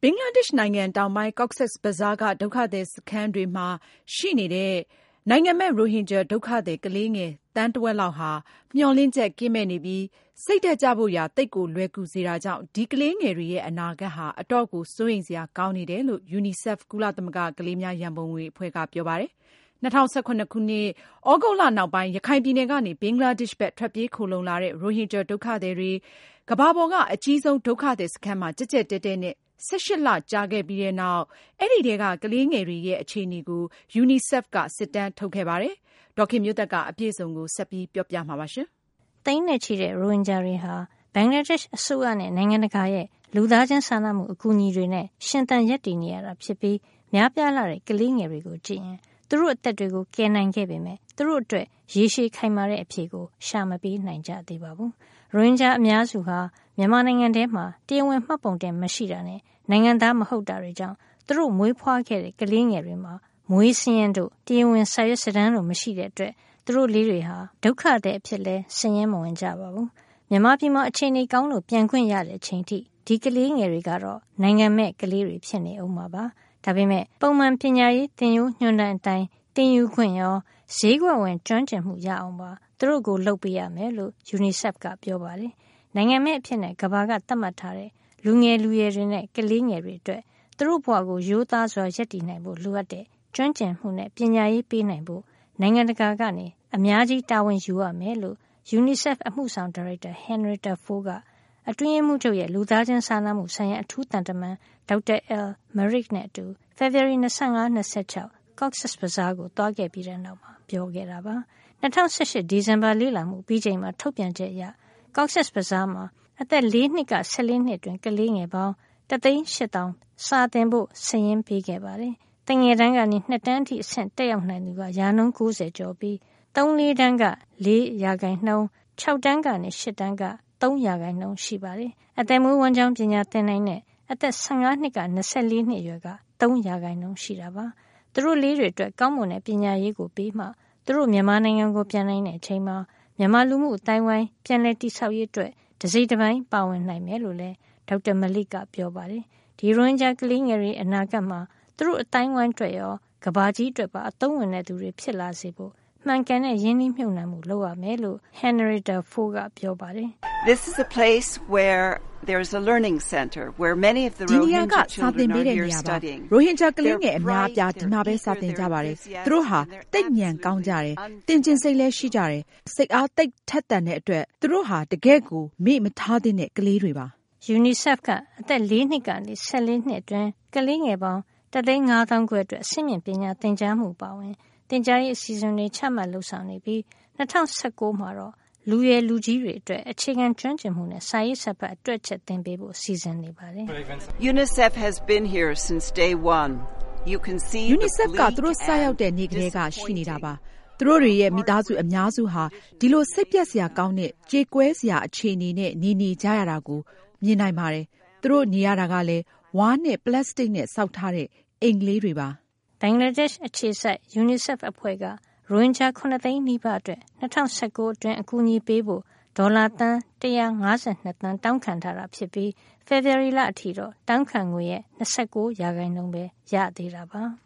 ဘင်္ဂလားဒေ့ရှ်နိုင်ငံတောင်ပိုင်း Cox's Bazar ကဒုက္ခသည်စခန်းတွေမှာရှိနေတဲ့နိုင်ငံမဲ့ရိုဟင်ဂျာဒုက္ခသည်ကလေးငယ်သန်းတဝက်လောက်ဟာမျှော်လင့်ချက်ကင်းမဲ့နေပြီးစိတ်ဓာတ်ကျဖို့ရာသိပ်ကိုလွယ်ကူစေတာကြောင့်ဒီကလေးငယ်တွေရဲ့အနာဂတ်ဟာအတော့်ကိုစိုးရိမ်စရာကောင်းနေတယ်လို့ UNICEF ကုလသမဂ္ဂကလေးများရန်ပုံငွေအဖွဲ့ကပြောပါတယ်။ 2017 ခုနှစ် သြဂုတ်လနောက်ပိုင်းရခိုင်ပြည်နယ်ကနေဘင်္ဂလားဒေ့ရှ်ဘက်ထွက်ပြေးခိုလှုံလာတဲ့ရိုဟင်ဂျာဒုက္ခသည်တွေကမ္ဘာပေါ်ကအကြီးဆုံးဒုက္ခသည်စခန်းမှာကြက်ကြက်တဲတဲနဲ့18 လကြာခဲ့ပြီးတဲ့နောက်အဲဒီထဲကကလေးငယ်တွေရဲ့အခြေအနေကို UNICEF ကစစ်တမ်းထုတ်ခဲ့ပါတယ်။ဒေါ်ခင်မျိုးသက်ကအပြည့်စုံကိုဆက်ပြီးပြောပြမှာပါ။သိန်းနဲ့ချီတဲ့ရိုဟင်ဂျာတွေဟာဘင်္ဂလားဒေ့ရှ်အစိုးရနဲ့နိုင်ငံတကာရဲ့လူသားချင်းစာနာမှုအကူအညီတွေနဲ့ရှင်သန်ရပ်တည်နေရတာဖြစ်ပြီးများပြားလာတဲ့ကလေးငယ်တွေကိုကြည့်ရင်သူတို့အသက်တွေကိုကယ်နိုင်ခဲ့ပေမဲ့သူတို့အတွက်ရေရှည်ခိုင်မာတဲ့အဖြေကိုရှာမပေးနိုင်ကြသေးပါဘူး။ရိုဟင်ဂျာအများစုဟာမြန်မာနိုင်ငံထဲမှာတရားဝင်မှတ်ပုံတင်မရှိတာနဲ့နိုင်ငံသားမဟုတ်တာတွေကြောင့်သူတို့မွေးဖွားခဲ့တဲ့ကလေးငယ်တွေမှာမွေးစင်းရင်တို့တရားဝင်စာရွက်စာတမ်းတို့မရှိတဲ့အတွက်သူတို့လေးတွေဟာဒုက္ခသည်အဖြစ်လဲဆင်းရဲမဝင်ကြပါဘူး။မြန်မာပြည်မှာအခြေအနေကောင်းလို့ပြန်ခွင့်ရတဲ့အချိန်ထိဒီကလေးငယ်တွေကတော့နိုင်ငံမဲ့ကလေးတွေဖြစ်နေအောင်ပါပါ။ဒါပေမဲ့ပုံမှန်ပညာရေးသင်ယူညွှန်တမ်းအတိုင်းသင်ယူခွင့်ရောဈေးကွက်ဝင်ကျွမ်းကျင်မှုရအောင်ပါသူတို့ကိုလုပ်ပေးရမယ်လို့ UNICEF ကပြောပါတယ်။နိုင်ငံမဲ့အဖြစ်နဲ့ကမ္ဘာကသတ်မှတ်ထားတဲ့လူငယ်လူရွယ်တွေနဲ့ကလေးငယ်တွေအတွက်သူတို့ဘဝကိုရိုးသားစွာရပ်တည်နိုင်ဖို့လိုအပ်တဲ့ကျွမ်းကျင်မှုနဲ့ပညာရေးပေးနိုင်ဖို့နိုင်ငံတကာကနေအများကြီးတာဝန်ယူရမယ်လို့ UNICEF အမှုဆောင်ဒါရိုက်တာ Henrietta Fore ကအတွင်းရေးမှူးချုပ်ရဲ့လူသားချင်းစာနာမှုဆိုင်ရာအထူးတန်တမန်ဒေါက်တာ El Maric နဲ့အတူ February 25-26 Cox's Bazar ကိုသွားခဲ့ပြီးတဲ့နောက်မှာပြောခဲ့တာပါ။2018ဒီဇင်ဘာလေ့လာမှုပြီးချိန်မှာထုတ်ပြန်ချက်အရ Cox's Bazar မှာအသက်4နှစ်က14နှစ်အတွင်းကလေးငယ်ပေါင်း 1,800,000 စာသင်ဖို့စာရင်းပေးခဲ့ပါတယ်။တငယ်တန်းကနေ2တန်းအထိအဆင့်တက်ရောက်နိုင်သူကရာနှုန်း90ကျော်ပြီး3-4တန်းက4%, 6တန်းကနေ8တန်းက3%ရှိပါတယ်။အသက်မွေးဝမ်းကြောင်းပညာသင်နိုင်တဲ့အသက်15နှစ်က24နှစ်အရွယ်က3%ရှိတာပါ။သူတို့လေးတွေအတွက်ကောင်းမွန်တဲ့ပညာရေးကိုပြီးမှသူတို့မြန်မာနိုင်ငံကိုပြန်နိုင်တဲ့အချိန်မှာမြန်မာလူမှုအတိုင်းဝိုင်းပြန်လည်တည်ဆောက်ရေးအတွက်တစိမ့်တစ်ပိုင်းပါဝင်နိုင်မယ်လို့လည်းဒေါက်တာမလိကပြောပါတယ်။ဒီရိုဟင်ဂျာကလေးငယ်တွေအနာဂတ်မှာသူတို့အတိုင်းဝိုင်းအတွက်ရောကမ္ဘာကြီးအတွက်ပါအသုံးဝင်တဲ့သူတွေဖြစ်လာစေဖို့မှန်ကန်တဲ့ရင်းနှီးမြှုပ်နှံမှုလုပ်ရမယ်လို့ Henrietta Fore ကပြောပါတယ်။ This is a place where there's a learning center where many of the Rohingya children are here studying. ရိုဟင်ဂျာကလေးငယ်အများအပြားဒီမှာပဲစာသင်ကြပါတယ်။သူတို့ဟာသိဉာဏ်ကောင်းကြတယ်။သင်ကျင်စိတ်လည်းရှိကြတယ်။စိတ်အားသိထက်သန်တဲ့အတွက်သူတို့ဟာတကယ့်ကိုမေ့မထားသင့်တဲ့ကလေးတွေပါ။ UNICEF ကအသက်4နှစ်ကနေ14နှစ်အတွင်းကလေးငယ်ပေါင်း 1,500,000 ခွဲအတွက်အဆင့်မြင့်ပညာသင်ကြားမှုပါဝင်သင်ကြားရေးအစီအစဉ်တွေချမှတ်လှုပ်ဆောင်နေပြီး2019မှာတော့လူရယ်လူကြီးတွေအတွက်အခြေခံကျွမ်းကျင်မှုနဲ့စာရေးစာဖတ်အတွက်ချက်သင်ပေးဖို့စီစဉ်နေပါတယ်။ UNICEF has been here since day one. You can see UNICEF ကသူတို့စရောက်တဲ့နေ့ကလေးကရှိနေတာပါ။သူတို့တွေရဲ့မိသားစုအများစုဟာဒီလိုစိတ်ပြက်စရာကောင်းတဲ့ကြေကွဲစရာအခြေအနေနဲ့နေကြရတာကိုမြင်နိုင်ပါတယ်။သူတို့နေရတာကလည်းဝါးနဲ့ပလတ်စတစ်နဲ့စောက်ထားတဲ့အိမ်ကလေးတွေပါ။ဘင်္ဂလားဒေ့ရှ်အခြေစိုက် UNICEF အဖွဲ့ကရိုဟင်ဂျာ9သိန်းနီးပါးအတွက်2019အတွင်းအကူအညီပေးဖို့ဒေါ်လာသန်း152သန်းတောင်းခံထားတာဖြစ်ပြီးဖေဖော်ဝါရီလအထိတော့တောင်းခံငွေရဲ့29%ပဲရသေးတာပါ။